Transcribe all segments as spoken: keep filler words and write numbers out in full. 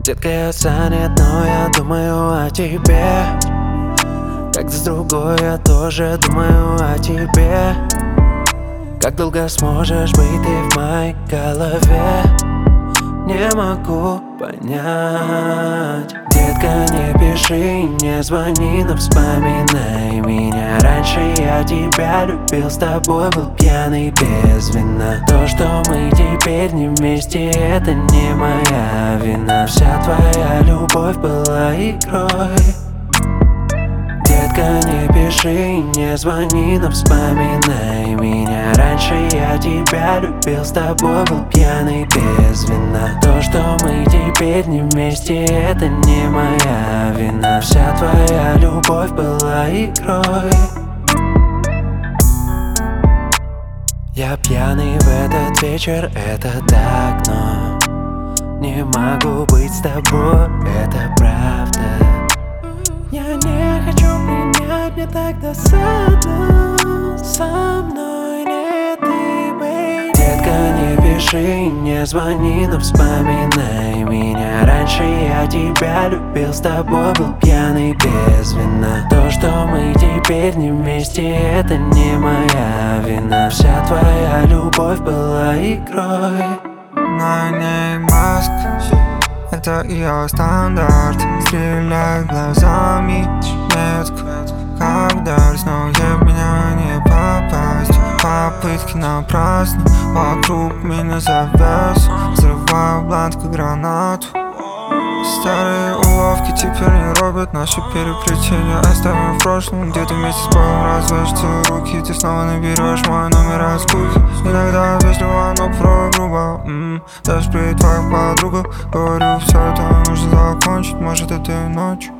Детка, я занят, но я думаю о тебе. Когда с другой я тоже думаю о тебе. Как долго сможешь быть ты в моей голове? Не могу понять. Детка, не пиши, не звони, но вспоминай меня. Раньше я тебя любил, с тобой был пьяный без вина. То, что мы теперь не вместе, это не моя вина. Вся твоя любовь была игрой. Детка, не пиши, не звони, но вспоминай меня. Раньше я тебя любил, с тобой был пьяный без вина. То, что мы теперь не вместе, это не моя вина. Вся твоя любовь была игрой. Я пьяный в этот вечер, это так, но не могу быть с тобой, это правда. Я не хочу принять, мне так досадно. Со мной не ты, бейби. Детка, не пиши, не звони, но вспоминай меня. Раньше я тебя любил, с тобой был пьяный без вина. То, что мы теперь не вместе, это не моя вина. Вся твоя любовь была игрой. На ней маска, это ее стандарт. Стреляй глазами метко, как дальше, но ей в меня не попасть. Попытки напрасны, вокруг меня завес. Взрываю блант, как гранату. Старые уловки теперь не робят наши переплетения. Оставим в прошлом, где-то вместе с Богом развяжутся руки. Ты снова наберешь мой номер раскуки. Иногда вежливо, но порой грубо. м-м, Даже при твоих подругах говорю, все это нужно закончить, может этой ночью.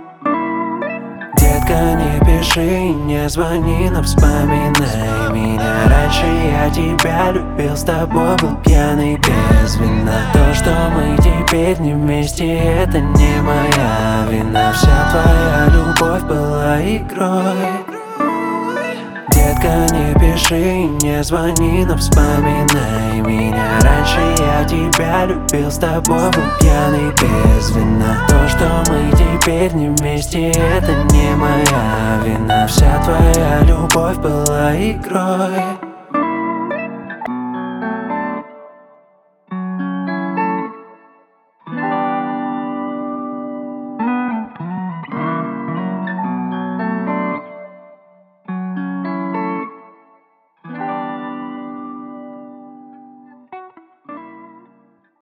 Детка, не пиши, не звони, но вспоминай меня. Раньше я тебя любил, с тобой был пьяный без вина. То, что мы теперь не вместе, это не моя вина. Вся твоя любовь была игрой. Детка, не пиши, не звони, но вспоминай меня. Раньше я тебя любил, с тобой был пьяный без вина. То, что мы теперь не вместе, это не моя вина. Вся твоя любовь была игрой.